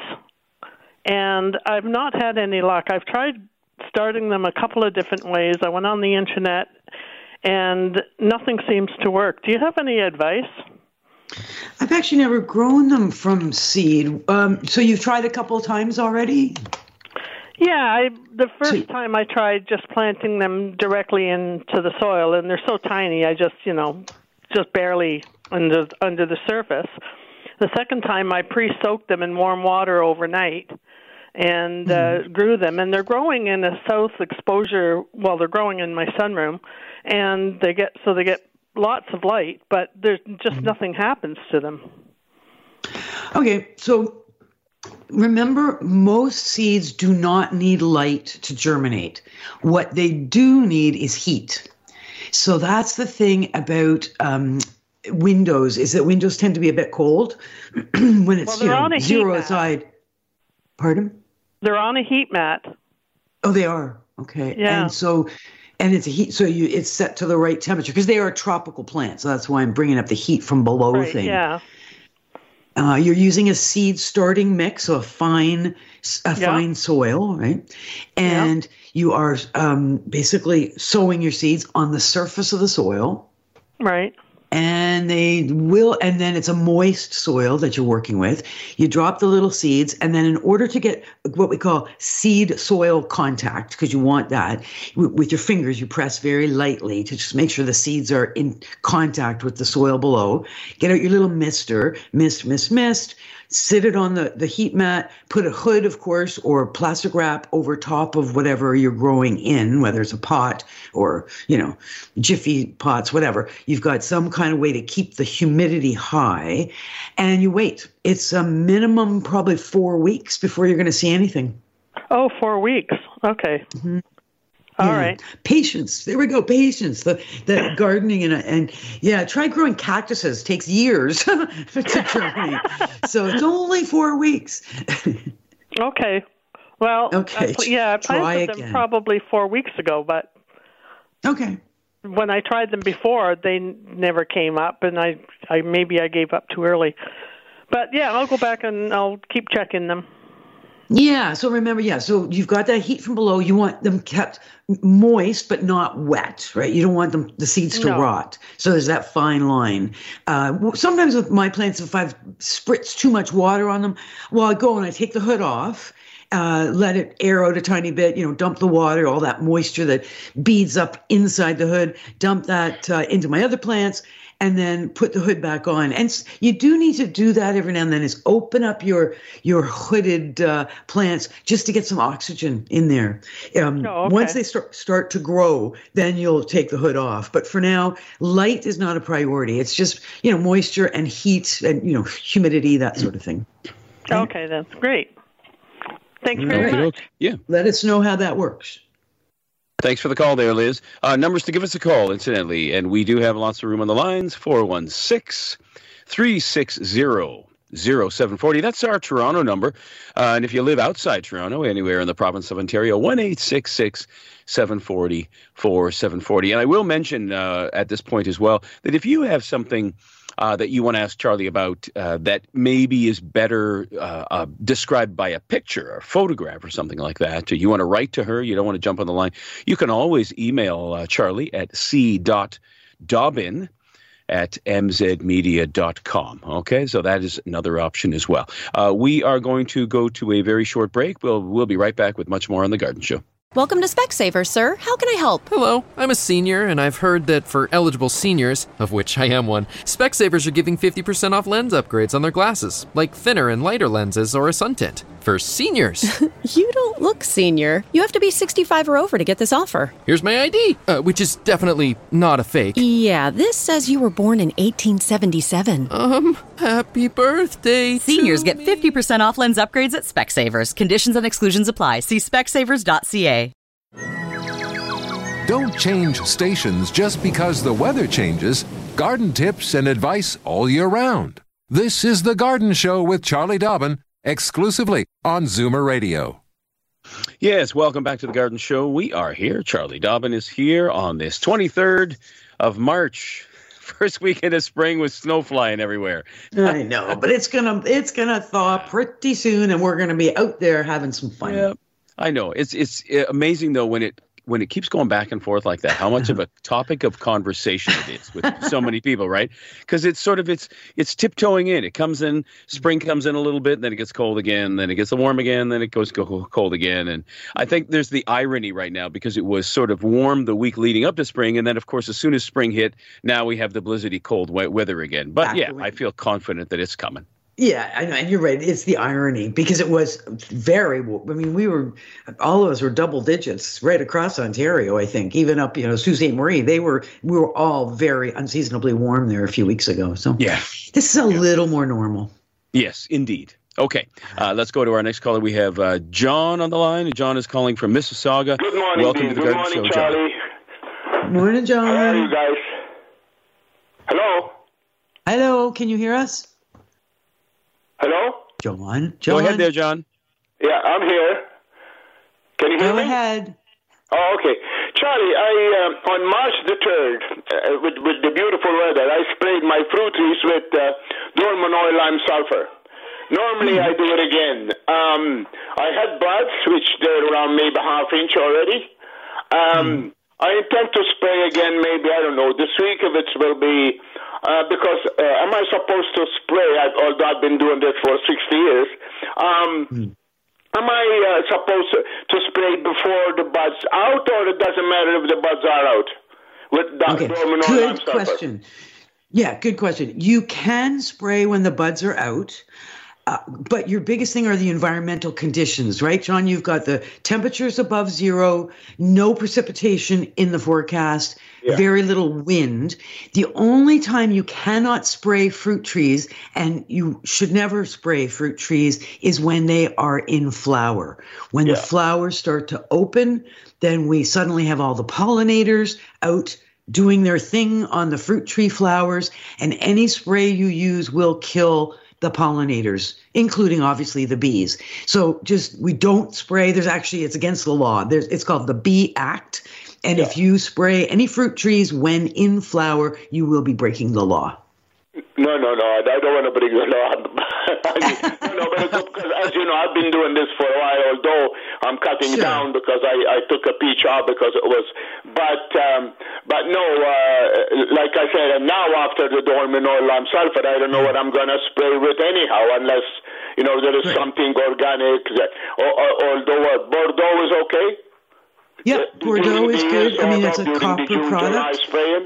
[SPEAKER 11] and I've not had any luck. I've tried starting them a couple of different ways. I went on the internet, and nothing seems to work. Do you have any advice?
[SPEAKER 6] I've actually never grown them from seed. Um, so you've tried a couple of times already?
[SPEAKER 11] Yeah, I, the first
[SPEAKER 6] so,
[SPEAKER 11] time I tried just planting them directly into the soil, and they're so tiny, I just, you know, just barely under under the surface. The second time I pre-soaked them in warm water overnight and uh, mm-hmm. grew them. And they're growing in a south exposure, well, they're growing in my sunroom, and they get so they get lots of light, but there's just mm-hmm. nothing happens to them.
[SPEAKER 6] Okay, so remember, most seeds do not need light to germinate. What they do need is heat. So that's the thing about um, windows, is that windows tend to be a bit cold when it's
[SPEAKER 11] well,
[SPEAKER 6] you know, zero outside. Pardon?
[SPEAKER 11] They're on a heat mat.
[SPEAKER 6] Oh, they are. Okay.
[SPEAKER 11] Yeah.
[SPEAKER 6] And so, and it's a heat, so you it's set to the right temperature because they are a tropical plant. So that's why I'm bringing up the heat from below
[SPEAKER 11] right,
[SPEAKER 6] thing.
[SPEAKER 11] Yeah.
[SPEAKER 6] Uh, you're using a seed starting mix, so a fine, a
[SPEAKER 11] yeah.
[SPEAKER 6] fine soil, right? And yeah. you are um, basically sowing your seeds on the surface of the soil.
[SPEAKER 11] Right.
[SPEAKER 6] And they will, and then it's a moist soil that you're working with. You drop the little seeds, and then in order to get what we call seed soil contact, because you want that, with your fingers, you press very lightly to just make sure the seeds are in contact with the soil below. Get out your little mister, mist, mist, mist, sit it on the, the heat mat, put a hood, of course, or plastic wrap over top of whatever you're growing in, whether it's a pot or, you know, Jiffy pots, whatever. You've got some kind of way to keep the humidity high, and you wait. It's a minimum probably four weeks before you're going to see anything.
[SPEAKER 11] Oh, four weeks. Okay.
[SPEAKER 6] Mm-hmm.
[SPEAKER 11] All
[SPEAKER 6] yeah.
[SPEAKER 11] right.
[SPEAKER 6] Patience. There we go. Patience. The the gardening and and yeah, try growing cactuses. Takes years to germinate. So it's only four weeks.
[SPEAKER 11] Okay. Well,
[SPEAKER 6] okay.
[SPEAKER 11] I, yeah, I planted
[SPEAKER 6] try
[SPEAKER 11] them
[SPEAKER 6] again.
[SPEAKER 11] probably four weeks ago, but
[SPEAKER 6] okay.
[SPEAKER 11] When I tried them before, they never came up, and I, I maybe I gave up too early. But yeah, I'll go back and I'll keep checking them.
[SPEAKER 6] Yeah, so remember, yeah, so you've got that heat from below. You want them kept moist but not wet, right? You don't want them the seeds to
[SPEAKER 11] no.
[SPEAKER 6] rot. So there's that fine line. Uh, sometimes with my plants, if I've spritzed too much water on them, well, I go and I take the hood off, uh, let it air out a tiny bit, you know, dump the water, all that moisture that beads up inside the hood, dump that uh, into my other plants, and then put the hood back on. And you do need to do that every now and then, is open up your your hooded uh, plants just to get some oxygen in there. Um,
[SPEAKER 11] oh, okay.
[SPEAKER 6] Once they start, start to grow, then you'll take the hood off. But for now, light is not a priority. It's just, you know, moisture and heat and, you know, humidity, that sort of thing.
[SPEAKER 11] Okay, okay that's great. Thanks very
[SPEAKER 5] okay,
[SPEAKER 11] much.
[SPEAKER 5] Okay. Yeah.
[SPEAKER 6] Let us know how that works.
[SPEAKER 5] Thanks for the call there, Liz. Uh, numbers to give us a call, incidentally, and we do have lots of room on the lines, four one six, three six zero, zero seven four zero. That's our Toronto number. Uh, and if you live outside Toronto, anywhere in the province of Ontario, one eight six six, seven four zero, four seven four zero. And I will mention uh, at this point as well that if you have something Uh, that you want to ask Charlie about uh, that maybe is better uh, uh, described by a picture or photograph or something like that, you want to write to her, you don't want to jump on the line, you can always email uh, Charlie at c dot dobbin at m z media dot com. Okay, so that is another option as well. Uh, we are going to go to a very short break. We'll, we'll be right back with much more on The Garden Show.
[SPEAKER 2] Welcome to Specsavers, sir. How can I help?
[SPEAKER 3] Hello, I'm a senior, and I've heard that for eligible seniors, of which I am one, Specsavers are giving fifty percent off lens upgrades on their glasses, like thinner and lighter lenses or a sun tint. For seniors.
[SPEAKER 2] You don't look senior. You have to be sixty-five or over to get this offer.
[SPEAKER 3] Here's my I D, uh, which is definitely not a fake.
[SPEAKER 2] Yeah, this says you were born in eighteen seventy-seven.
[SPEAKER 3] Um, happy birthday
[SPEAKER 4] Seniors
[SPEAKER 3] to
[SPEAKER 4] get
[SPEAKER 3] me.
[SPEAKER 4] fifty percent off lens upgrades at Specsavers. Conditions and exclusions apply. See specsavers dot c a.
[SPEAKER 1] Don't change stations just because the weather changes. Garden tips and advice all year round. This is The Garden Show with Charlie Dobbin, exclusively on Zoomer Radio.
[SPEAKER 5] Yes, welcome back to The Garden Show. We are here. Charlie Dobbin is here on this twenty-third of March. First weekend of spring with snow flying everywhere.
[SPEAKER 6] I know, but it's gonna it's gonna thaw pretty soon, and we're gonna be out there having some fun.
[SPEAKER 5] Yeah, I know. It's it's amazing though when it when it keeps going back and forth like that, how much of a topic of conversation it is with so many people, right? Because it's sort of, it's it's tiptoeing in. It comes in, spring comes in a little bit, then it gets cold again, then it gets warm again, then it goes cold again. And I think there's the irony right now because it was sort of warm the week leading up to spring. And then, of course, as soon as spring hit, now we have the blizzardy cold weather again. But yeah, I feel confident that it's coming.
[SPEAKER 6] Yeah, I know, and you're right. It's the irony because it was very. I mean, we were all of us were double digits right across Ontario. I think even up, you know, Sault Ste. Marie. They were. We were all very unseasonably warm there a few weeks ago. So
[SPEAKER 5] yeah,
[SPEAKER 6] this is a
[SPEAKER 5] yeah.
[SPEAKER 6] little more normal.
[SPEAKER 5] Yes, indeed. Okay, uh, let's go to our next caller. We have uh, John on the line. John is calling from Mississauga.
[SPEAKER 12] Good morning,
[SPEAKER 5] Welcome
[SPEAKER 12] Dean.
[SPEAKER 5] to the
[SPEAKER 12] Good
[SPEAKER 5] Garden
[SPEAKER 12] morning,
[SPEAKER 5] Show,
[SPEAKER 12] Charlie.
[SPEAKER 6] John. Morning, John.
[SPEAKER 12] How are you guys? Hello.
[SPEAKER 6] Hello. Can you hear us?
[SPEAKER 12] Hello?
[SPEAKER 6] John? John?
[SPEAKER 5] Go ahead there, John.
[SPEAKER 12] Yeah, I'm here. Can you hear
[SPEAKER 6] Go
[SPEAKER 12] me?
[SPEAKER 6] Go ahead.
[SPEAKER 12] Oh, okay. Charlie, I um, on March the third, uh, with, with the beautiful weather, I sprayed my fruit trees with uh, Dorman oil lime sulfur. Normally mm-hmm. I do it again. Um, I had buds, which they're around maybe half inch already. Um, mm-hmm. I intend to spray again maybe, I don't know, this week if it will be... Uh, because uh, am I supposed to spray, I've, although I've been doing this for sixty years, um, mm. am I uh, supposed to, to spray before the buds out, or it doesn't matter if the buds are out? With the
[SPEAKER 6] okay. Good question. Yeah, good question. You can spray when the buds are out. Uh, but your biggest thing are the environmental conditions, right, John? You've got the temperatures above zero, no precipitation in the forecast, yeah. very little wind. The only time you cannot spray fruit trees, and you should never spray fruit trees, is when they are in flower. When yeah. the flowers start to open, then we suddenly have all the pollinators out doing their thing on the fruit tree flowers, and any spray you use will kill the pollinators, including obviously the bees. So just, we don't spray. There's actually, it's against the law. There's, it's called the Bee Act. And yeah. if you spray any fruit trees when in flower, you will be breaking the law.
[SPEAKER 12] No, no, no. I don't want to break the law. no, no, but it's because, as you know, I've been doing this for a while, although I'm cutting sure. down because I, I took a peach out because it was, but um, but no, uh, like I said, and now after the Dorman oil lime sulfur, I don't know what I'm going to spray with anyhow, unless, you know, there is right. something organic. That, or, or, although uh, Bordeaux is okay?
[SPEAKER 6] Yeah, Bordeaux is good. I mean, it's a copper product.
[SPEAKER 12] Spraying?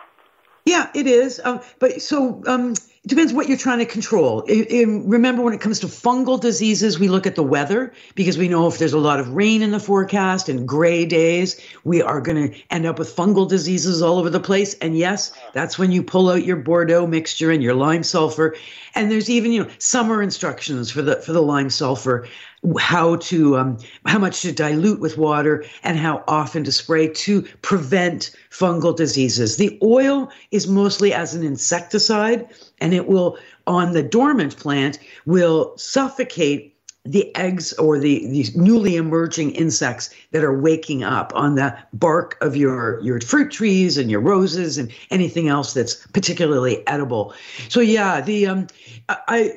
[SPEAKER 6] Yeah, it is. Um, but so um, it depends what you're trying to control. It, it, remember, when it comes to fungal diseases, we look at the weather because we know if there's a lot of rain in the forecast and gray days, we are going to end up with fungal diseases all over the place. And yes, that's when you pull out your Bordeaux mixture and your lime sulfur. And there's even, you know, summer instructions for the for the lime sulfur, how to um, how much to dilute with water and how often to spray to prevent fungal diseases. The oil is mostly as an insecticide, and it will, on the dormant plant, will suffocate the eggs or the these newly emerging insects that are waking up on the bark of your your fruit trees and your roses and anything else that's particularly edible. So yeah, the um, I.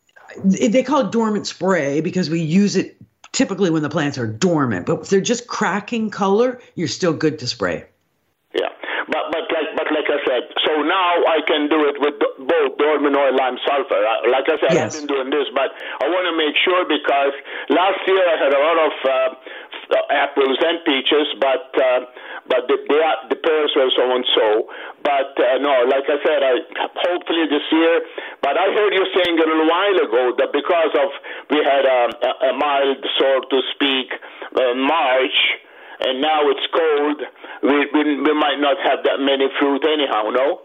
[SPEAKER 6] They call it dormant spray because we use it typically when the plants are dormant. But if they're just cracking color, you're still good to spray.
[SPEAKER 12] Yeah, but but like but like I said, so now I can do it with both Dorman oil lime sulfur. Like I said, yes. I've been doing this, but I want to make sure because last year I had a lot of uh, apples and peaches, but uh, but the, the the pears were so and so. But uh, no, like I said, I hopefully this year. But I heard you saying a little while ago that because of we had a, a, a mild, so to speak, uh, March, and now it's cold, we, we we might not have that many fruit anyhow. No.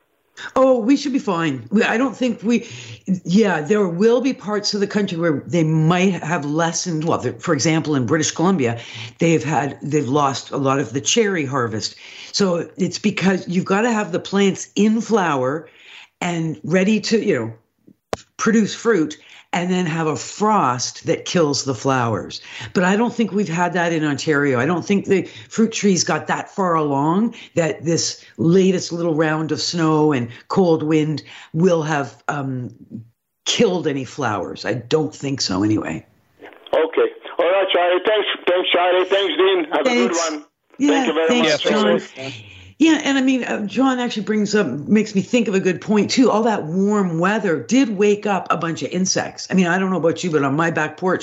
[SPEAKER 6] Oh, we should be fine. I don't think we, yeah, there will be parts of the country where they might have lessened. Well, for example, in British Columbia, they've had, they've lost a lot of the cherry harvest. So it's because you've got to have the plants in flower and ready to, you know, produce fruit, and then have a frost that kills the flowers. But I don't think we've had that in Ontario. I don't think the fruit trees got that far along that this latest little round of snow and cold wind will have um, killed any flowers. I don't think so anyway.
[SPEAKER 12] Okay. All right, Charlie. Thanks, thanks Charlie. Thanks, Dean. Have
[SPEAKER 6] thanks.
[SPEAKER 12] a good one.
[SPEAKER 6] Yeah,
[SPEAKER 12] Thank you very
[SPEAKER 6] thanks,
[SPEAKER 12] much.
[SPEAKER 6] John. Yeah, and I mean, uh, John actually brings up, makes me think of a good point too. All that warm weather did wake up a bunch of insects. I mean, I don't know about you, but on my back porch,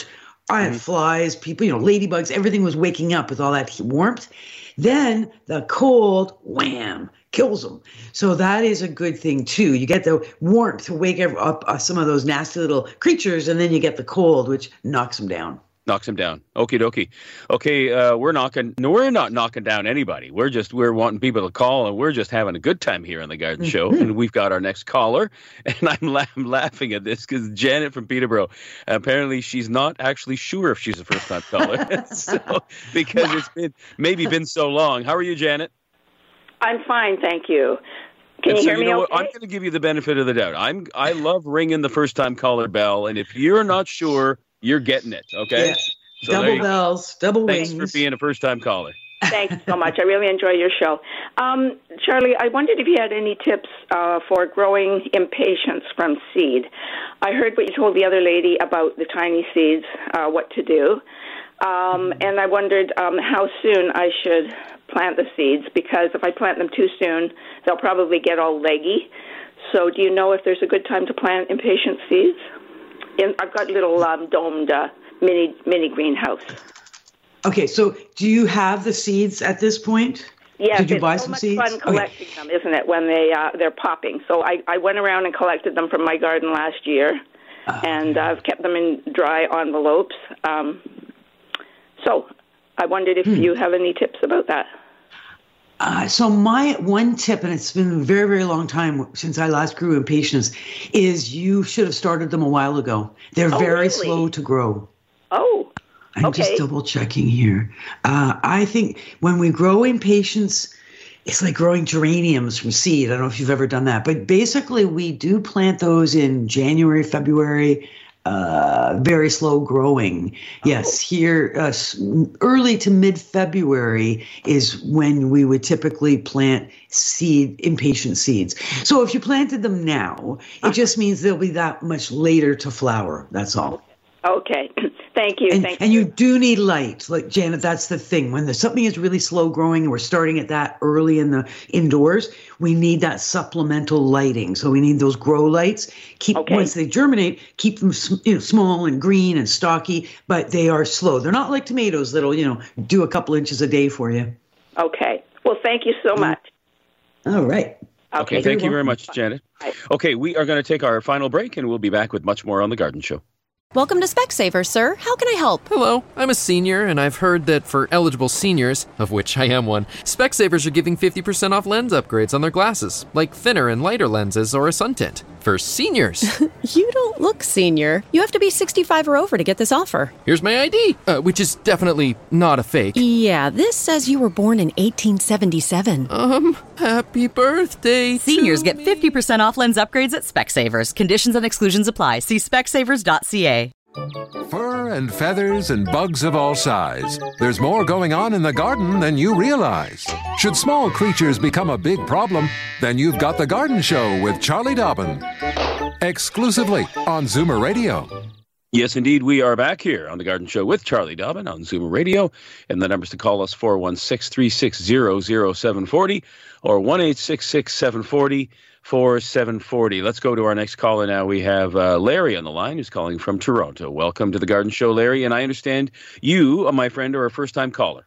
[SPEAKER 6] I had flies, people, you know, ladybugs, everything was waking up with all that warmth. Then the cold, wham, kills them. So that is a good thing too. You get the warmth to wake up uh, some of those nasty little creatures, and then you get the cold, which knocks them down.
[SPEAKER 5] Knocks him down. Okie dokie. Okay, uh, we're knocking. No, we're not knocking down anybody. We're just we're wanting people to call, and we're just having a good time here on the Garden
[SPEAKER 6] Mm-hmm.
[SPEAKER 5] Show. And we've got our next caller, and I'm, la- I'm laughing at this because Janet from Peterborough. Apparently, she's not actually sure if she's a first-time caller, so because it's been maybe been so long. How are you, Janet?
[SPEAKER 13] I'm fine, thank you. Can
[SPEAKER 5] And
[SPEAKER 13] you
[SPEAKER 5] so,
[SPEAKER 13] hear
[SPEAKER 5] you
[SPEAKER 13] me
[SPEAKER 5] know
[SPEAKER 13] okay?
[SPEAKER 5] what? I'm going to give you the benefit of the doubt. I'm I love ringing the first-time caller bell, and if you're not sure, you're getting it. Okay.
[SPEAKER 6] Yeah.
[SPEAKER 5] So there
[SPEAKER 6] double
[SPEAKER 5] you go.
[SPEAKER 6] bells, double
[SPEAKER 5] Thanks
[SPEAKER 6] wings.
[SPEAKER 5] for being a first-time caller.
[SPEAKER 13] Thanks so much. I really enjoy your show. Um, Charlie, I wondered if you had any tips uh, for growing impatiens from seed. I heard what you told the other lady about the tiny seeds, uh, what to do. Um, and I wondered um, how soon I should plant the seeds, because if I plant them too soon, they'll probably get all leggy. So do you know if there's a good time to plant impatient seeds? In, I've got a little um, domed uh, mini mini greenhouse.
[SPEAKER 6] Okay, so do you have the seeds at this point?
[SPEAKER 13] Yes,
[SPEAKER 6] Did you
[SPEAKER 13] it's
[SPEAKER 6] buy
[SPEAKER 13] so
[SPEAKER 6] some
[SPEAKER 13] much
[SPEAKER 6] seeds?
[SPEAKER 13] fun collecting them, isn't it, when they, uh, they're popping. So I, I went around and collected them from my garden last year,
[SPEAKER 6] uh,
[SPEAKER 13] and I've kept them in dry envelopes. Um, so I wondered if
[SPEAKER 6] hmm.
[SPEAKER 13] you have any tips about that.
[SPEAKER 6] Uh, so my one tip, and it's been a very, very long time since I last grew impatiens, is you should have started them a while ago. They're
[SPEAKER 13] Oh,
[SPEAKER 6] very
[SPEAKER 13] really?
[SPEAKER 6] slow to grow.
[SPEAKER 13] Oh,
[SPEAKER 6] I'm
[SPEAKER 13] okay.
[SPEAKER 6] just double checking here. Uh, I think when we grow impatiens, it's like growing geraniums from seed. I don't know if you've ever done that, but basically we do plant those in January, February. Uh, very slow growing. Yes, here uh, early to mid-February is when we would typically plant seed, impatient seeds. So if you planted them now, it just means they'll be that much later to flower. That's all.
[SPEAKER 13] Okay. Thank you.
[SPEAKER 6] And,
[SPEAKER 13] Thank
[SPEAKER 6] and you do need light. Like, Janet, that's the thing. When there's something is really slow growing and we're starting it that early in the indoors, we need that supplemental lighting. So we need those grow lights. Keep
[SPEAKER 13] Okay.
[SPEAKER 6] Once they germinate, keep them you know, small and green and stocky, but they are slow. They're not like tomatoes that'll, you know, do a couple inches a day for you.
[SPEAKER 13] Okay. Well, thank you so much.
[SPEAKER 6] All right.
[SPEAKER 5] Okay,
[SPEAKER 13] Okay.
[SPEAKER 5] thank you very much, Janet. Okay, we are going to take our final break, and we'll be back with much more on The Garden Show.
[SPEAKER 2] Welcome to Specsavers, sir. How can I help?
[SPEAKER 3] Hello, I'm a senior, and I've heard that for eligible seniors, of which I am one, Specsavers are giving fifty percent off lens upgrades on their glasses, like thinner and lighter lenses or a sun tint. For seniors.
[SPEAKER 2] You don't look senior. You have to be sixty-five or over to get this offer.
[SPEAKER 3] Here's my I D, uh, which is definitely not a fake.
[SPEAKER 2] Yeah, this says you were born in eighteen seventy-seven.
[SPEAKER 3] Um, happy birthday
[SPEAKER 4] Seniors
[SPEAKER 3] to
[SPEAKER 4] get
[SPEAKER 3] me.
[SPEAKER 4] fifty percent off lens upgrades at Specsavers. Conditions and exclusions apply. See specsavers dot c a.
[SPEAKER 1] Fur and feathers and bugs of all size. There's more going on in the garden than you realize. Should small creatures become a big problem, then you've got The Garden Show with Charlie Dobbin. Exclusively on Zoomer Radio.
[SPEAKER 5] Yes, indeed, we are back here on The Garden Show with Charlie Dobbin on Zoomer Radio. And the numbers to call us, four one six, three six zero, zero seven four zero or one eight six six, seven four zero, four seven four zero. Let's go to our next caller now. We have uh, Larry on the line who's calling from Toronto. Welcome to The Garden Show, Larry. And I understand you, uh, my friend, are a first-time caller.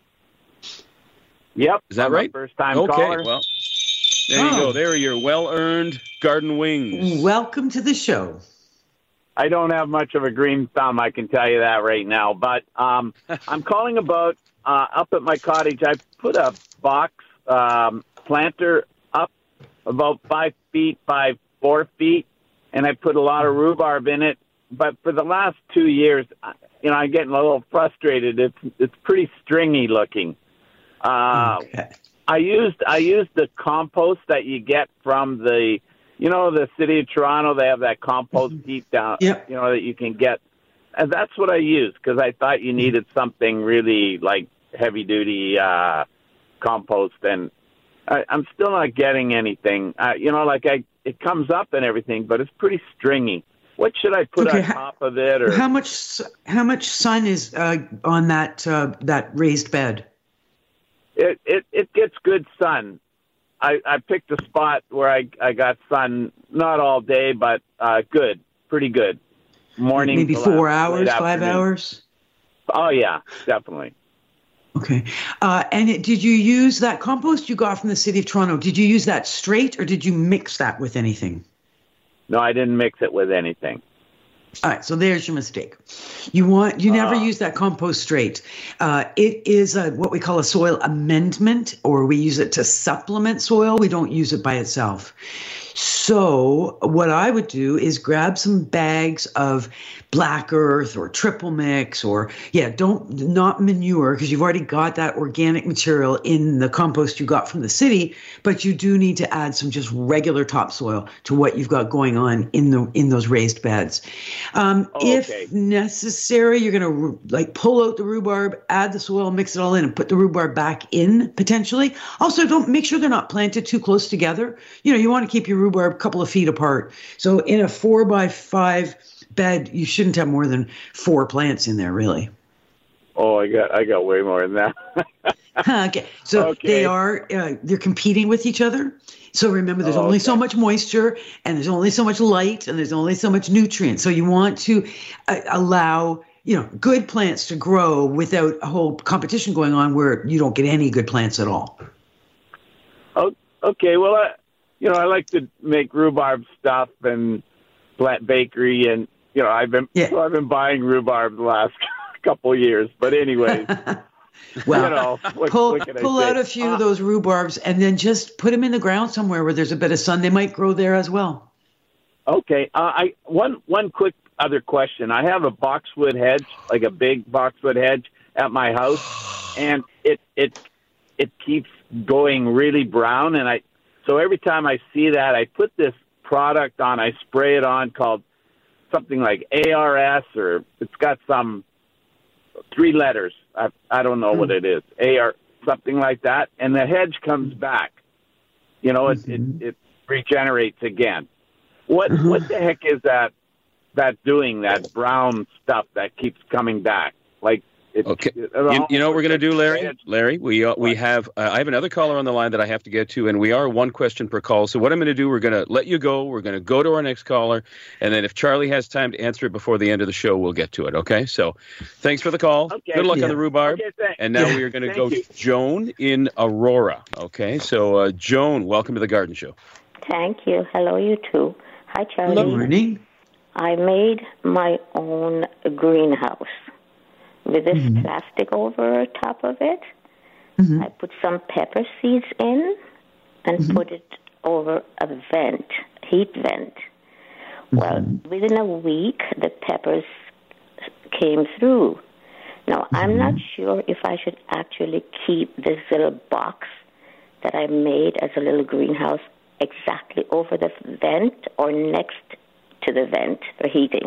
[SPEAKER 14] Yep.
[SPEAKER 5] Is that
[SPEAKER 14] I'm
[SPEAKER 5] right?
[SPEAKER 14] a first-time
[SPEAKER 5] okay,
[SPEAKER 14] caller.
[SPEAKER 5] well, there you
[SPEAKER 6] Oh.
[SPEAKER 5] go. There are your well-earned garden wings.
[SPEAKER 6] Welcome to the show.
[SPEAKER 14] I don't have much of a green thumb, I can tell you that right now. But um, I'm calling about uh, up at my cottage. I put a box um, planter up about five feet by four feet, and I put a lot of rhubarb in it. But for the last two years, you know, I'm getting a little frustrated. It's it's pretty stringy looking. Uh,
[SPEAKER 6] Okay.
[SPEAKER 14] I used I used the compost that you get from the, you know, the city of Toronto. They have that compost heap down,
[SPEAKER 6] Yep.
[SPEAKER 14] you know, that you can get, and that's what I used because I thought you needed something really like heavy duty uh, compost, and I, I'm still not getting anything. Uh, you know, like I it comes up and everything, but it's pretty stringy. What should I put
[SPEAKER 6] Okay,
[SPEAKER 14] on
[SPEAKER 6] how-
[SPEAKER 14] top of it? Or
[SPEAKER 6] How much s- how much sun is uh, on that uh, that raised bed?
[SPEAKER 14] It, it it gets good sun. I, I picked a spot where I, I got sun, not all day, but uh, good, pretty good. morning.
[SPEAKER 6] Maybe
[SPEAKER 14] till
[SPEAKER 6] four
[SPEAKER 14] after- late
[SPEAKER 6] hours, five
[SPEAKER 14] afternoon.
[SPEAKER 6] hours?
[SPEAKER 14] Oh, yeah, definitely.
[SPEAKER 6] Okay. Uh, and it, did you use that compost you got from the City of Toronto? Did you use that straight or did you mix that with anything?
[SPEAKER 14] No, I didn't mix it with anything.
[SPEAKER 6] All right, so there's your mistake. You want you never
[SPEAKER 14] Ah.
[SPEAKER 6] use that compost straight. Uh, it is a, what we call a soil amendment, or we use it to supplement soil. We don't use it by itself. So what I would do is grab some bags of black earth or triple mix, or yeah, don't not manure, because you've already got that organic material in the compost you got from the city, but you do need to add some just regular topsoil to what you've got going on in the in those raised beds. Um,
[SPEAKER 14] Oh,
[SPEAKER 6] if
[SPEAKER 14] okay.
[SPEAKER 6] necessary, you're going to like pull out the rhubarb, add the soil, mix it all in, and put the rhubarb back in potentially. Also, don't make sure they're not planted too close together. You know, you want to keep your rhubarb a couple of feet apart. So in a four by five bed, you shouldn't have more than four plants in there, really.
[SPEAKER 14] Oh, I got I got way more than that.
[SPEAKER 6] Okay, so
[SPEAKER 14] Okay.
[SPEAKER 6] they are uh, they're competing with each other. So remember, there's
[SPEAKER 14] Oh,
[SPEAKER 6] only
[SPEAKER 14] okay.
[SPEAKER 6] so much moisture, and there's only so much light, and there's only so much nutrients. So you want to uh, allow you know good plants to grow without a whole competition going on where you don't get any good plants at all.
[SPEAKER 14] Oh, okay. Well, I, you know, I like to make rhubarb stuff and plant bakery, and you know, I've been
[SPEAKER 6] Yeah.
[SPEAKER 14] so I've been buying rhubarb the last couple of years. But anyways,
[SPEAKER 6] Well,
[SPEAKER 14] you know, what,
[SPEAKER 6] pull
[SPEAKER 14] what can I
[SPEAKER 6] pull
[SPEAKER 14] say?
[SPEAKER 6] out a few
[SPEAKER 14] Uh,
[SPEAKER 6] of those rhubarbs and then just put them in the ground somewhere where there's a bit of sun. They might grow there as well.
[SPEAKER 14] Okay. Uh, I one one quick other question. I have a boxwood hedge, like a big boxwood hedge, at my house, and it it it keeps going really brown. And I so every time I see that, I put this product on. I spray it on called something like A R S, or it's got some three letters. I I don't know what it is. A R something like that, and the hedge comes back. You know, it
[SPEAKER 6] Mm-hmm.
[SPEAKER 14] it, it regenerates again. What what the heck is that that doing, that brown stuff that keeps coming back? Like it,
[SPEAKER 5] Okay.
[SPEAKER 14] it-
[SPEAKER 5] You, you know what we're going to do, Larry?
[SPEAKER 14] It-
[SPEAKER 5] Larry, we uh, we have uh, I have another caller on the line that I have to get to, and we are one question per call. So what I'm going to do, we're going to let you go. We're going to go to our next caller, and then if Charlie has time to answer it before the end of the show, we'll get to it. Okay? So thanks for the call.
[SPEAKER 14] Okay.
[SPEAKER 5] Good luck
[SPEAKER 6] Yeah.
[SPEAKER 5] on the rhubarb.
[SPEAKER 14] Okay, thanks.
[SPEAKER 5] And now
[SPEAKER 6] Yeah.
[SPEAKER 5] we are going to
[SPEAKER 14] Thank
[SPEAKER 5] go
[SPEAKER 14] you.
[SPEAKER 5] to Joan in Aurora. Okay? So uh, Joan, welcome to the Garden Show.
[SPEAKER 15] Thank you. Hello, you two. Hi, Charlie.
[SPEAKER 6] Good morning.
[SPEAKER 15] I made my own greenhouse with this
[SPEAKER 6] Mm-hmm.
[SPEAKER 15] plastic over top of it.
[SPEAKER 6] Mhm.
[SPEAKER 15] I put some pepper seeds in and
[SPEAKER 6] Mm-hmm.
[SPEAKER 15] put it over a vent, heat vent. Well,
[SPEAKER 6] Mm-hmm.
[SPEAKER 15] within a week, the peppers came through. Now, I'm
[SPEAKER 6] Mm-hmm.
[SPEAKER 15] not sure if I should actually keep this little box that I made as a little greenhouse exactly over the vent or next to the vent for heating.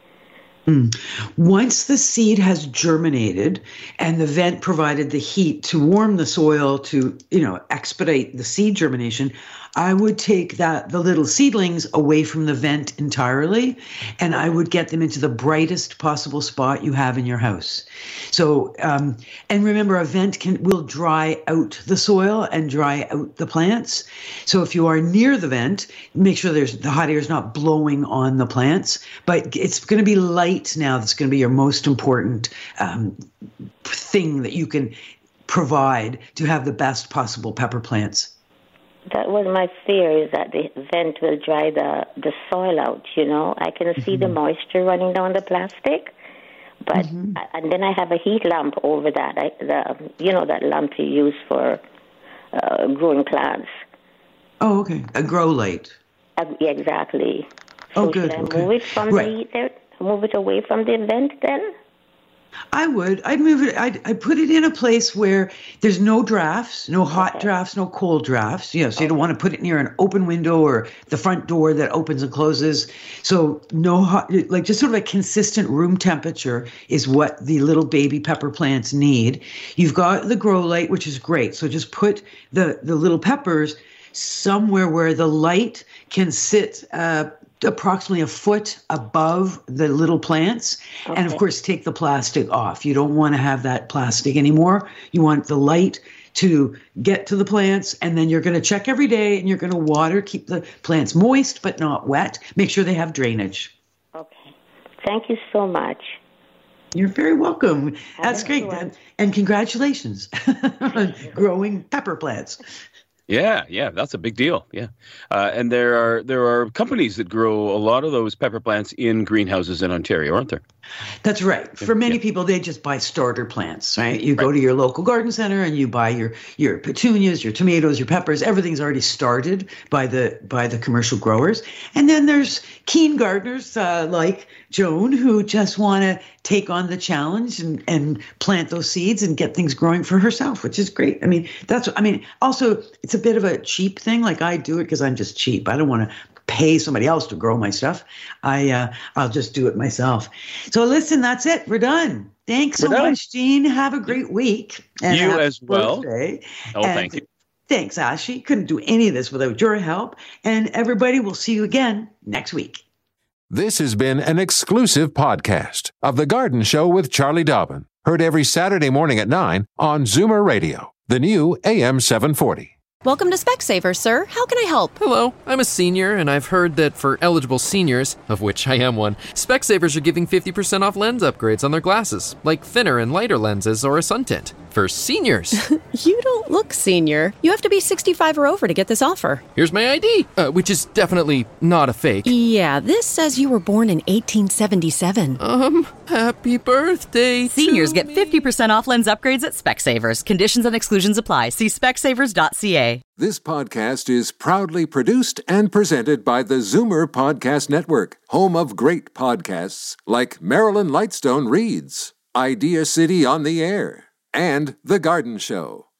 [SPEAKER 6] Mm. Once the seed has germinated and the vent provided the heat to warm the soil to, you know, expedite the seed germination, I would take that the little seedlings away from the vent entirely, and I would get them into the brightest possible spot you have in your house. So, um, and remember, a vent can will dry out the soil and dry out the plants. So, if you are near the vent, make sure there's the hot air is not blowing on the plants. But it's going to be light now. That's going to be your most important um, thing that you can provide to have the best possible pepper plants.
[SPEAKER 15] That was my fear, is that the vent will dry the, the soil out, you know. I can see
[SPEAKER 6] Mm-hmm.
[SPEAKER 15] the moisture running down the plastic, but
[SPEAKER 6] Mm-hmm.
[SPEAKER 15] and then I have a heat lamp over that, I, the you know, that lamp you use for uh, growing plants.
[SPEAKER 6] Oh, okay. A grow light.
[SPEAKER 15] Uh, yeah, exactly.
[SPEAKER 6] Oh,
[SPEAKER 15] So
[SPEAKER 6] good.
[SPEAKER 15] should I
[SPEAKER 6] Okay.
[SPEAKER 15] move it from
[SPEAKER 6] Right.
[SPEAKER 15] the heat there, move it away from the vent then?
[SPEAKER 6] I would. I'd move it. I'd, I'd put it in a place where there's no drafts, no hot drafts, no cold drafts. You know, so you don't want to put it near an open window or the front door that opens and closes. So no hot, like just sort of a consistent room temperature is what the little baby pepper plants need. You've got the grow light, which is great. So just put the, the little peppers somewhere where the light can sit uh, approximately a foot above the little plants. Okay. And of course, take the plastic off. You don't want to have that plastic anymore. You want the light to get to the plants, and then you're going to check every day and you're going to water, keep the plants moist but not wet. Make sure they have drainage.
[SPEAKER 15] Okay. Thank you so much.
[SPEAKER 6] You're very welcome. That's great. That, and congratulations on growing pepper plants.
[SPEAKER 5] Yeah, yeah, that's a big deal. Yeah, uh, and there are there are companies that grow a lot of those pepper plants in greenhouses in Ontario, aren't there?
[SPEAKER 6] That's right. For many yeah. people, they just buy starter plants, right? You right. go to your local garden center and you buy your your petunias, your tomatoes, your peppers. Everything's already started by the by the commercial growers. And then there's keen gardeners uh, like Joan who just want to take on the challenge and, and plant those seeds and get things growing for herself, which is great. I mean, that's I mean, also it's a bit of a cheap thing. Like I do it because I'm just cheap. I don't want to pay somebody else to grow my stuff. I, uh, I'll just do it myself. So listen, that's it. We're done. Thanks We're so done. much, Jean. Have a great week. And
[SPEAKER 5] you as well.
[SPEAKER 6] Birthday.
[SPEAKER 5] Oh,
[SPEAKER 6] and
[SPEAKER 5] thank you.
[SPEAKER 6] Thanks, Ashley. Couldn't do any of this without your help. And everybody, we'll see you again next week.
[SPEAKER 1] This has been an exclusive podcast of The Garden Show with Charlie Dobbin. Heard every Saturday morning at nine on Zoomer Radio, the new A M seven forty.
[SPEAKER 2] Welcome to Specsavers, sir. How can I help?
[SPEAKER 3] Hello, I'm a senior, and I've heard that for eligible seniors, of which I am one, Specsavers are giving fifty percent off lens upgrades on their glasses, like thinner and lighter lenses or a sun tint. For seniors.
[SPEAKER 2] You don't look senior. You have to be sixty-five or over to get this offer.
[SPEAKER 3] Here's my I D, uh, which is definitely not a fake.
[SPEAKER 2] Yeah, this says you were born in eighteen seventy-seven.
[SPEAKER 3] Um, happy birthday
[SPEAKER 4] Seniors
[SPEAKER 3] to
[SPEAKER 4] get
[SPEAKER 3] me.
[SPEAKER 4] fifty percent off lens upgrades at Specsavers. Conditions and exclusions apply. See specsavers dot c a.
[SPEAKER 1] This podcast is proudly produced and presented by the Zoomer Podcast Network, home of great podcasts like Marilyn Lightstone Reads, Idea City on the Air, and The Garden Show.